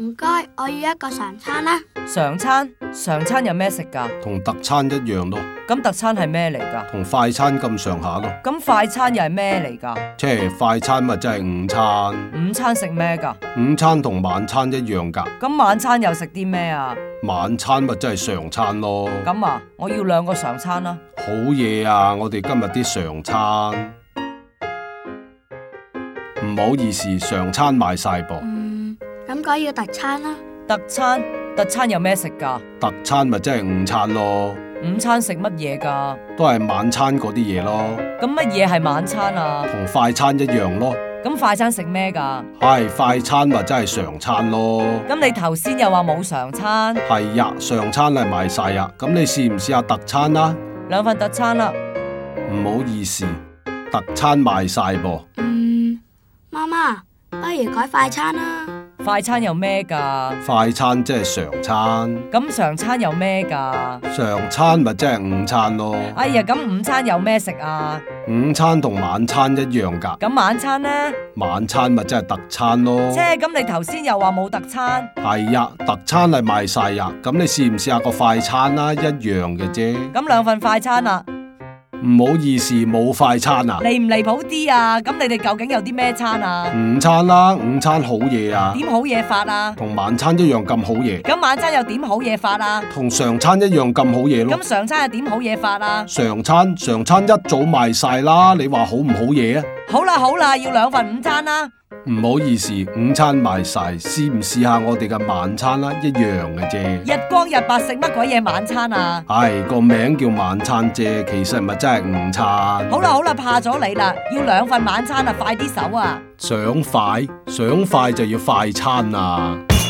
唔該，我要一個常餐啦。 常餐有咩食噶？ 同特餐一樣咯， 咁特餐係咩嚟噶？ 同快餐咁上下咯。 咁快餐又係咩嚟噶？ 即係快餐咪即係午餐。 午餐食咩噶？ 午餐同晚餐一樣噶。 咁晚餐又食啲咩啊？ 晚餐咪即係常餐咯。 咁啊，我要2個常餐啦。 好嘢啊！我哋今日啲常餐。唔好意思，常餐賣晒噃。 咁改要特餐啦。 特餐有咩食噶？ 特餐咪即係午餐咯。 午餐食乜嘢噶？ 都係晚餐嗰啲嘢咯。 咁乜嘢係晚餐啊？ 同快餐一樣咯。 咁快餐食咩噶？ 係快餐咪即係常餐咯。 咁你頭先又話冇常餐。 係呀，常餐係賣晒呀。咁你試唔試下特餐啊 ？2份特餐啦。 唔好意思，特餐賣晒噃。 媽媽，不如改快餐啦。 快餐有咩噶？ 快餐即係常餐。 咁常餐有咩噶？ 常餐咪即係午餐咯。 哎呀，咁午餐有咩食啊？ 午餐同晚餐一樣噶。 咁晚餐呢？ 晚餐咪即係特餐咯。 咁你頭先又話冇特餐。 係呀，特餐係賣晒呀。咁你試唔試下個快餐啦？一樣嘅啫。 咁2份快餐啦。 唔好意思，冇快餐啊。 離唔離譜啲啊？咁你哋究竟有啲咩餐啊？ 午餐啦，午餐好嘢啊。 點好嘢法啊？ 同晚餐一樣咁好嘢。 咁晚餐又點好嘢法啊？ 同常餐一樣咁好嘢咯。 咁常餐又點好嘢法啊？ 常餐一早賣晒啦，你話好唔好嘢啊？ 好啦，要2份午餐啦。 唔好意思，午餐賣晒，試唔試下我哋嘅晚餐啦？一樣嘅啫。 日光日白食乜鬼嘢晚餐啊？ 係個名叫晚餐啫，其實咪真係午餐。 好啦，怕咗你啦，要2份晚餐啊，快啲手啊！ 想快就要快餐啊！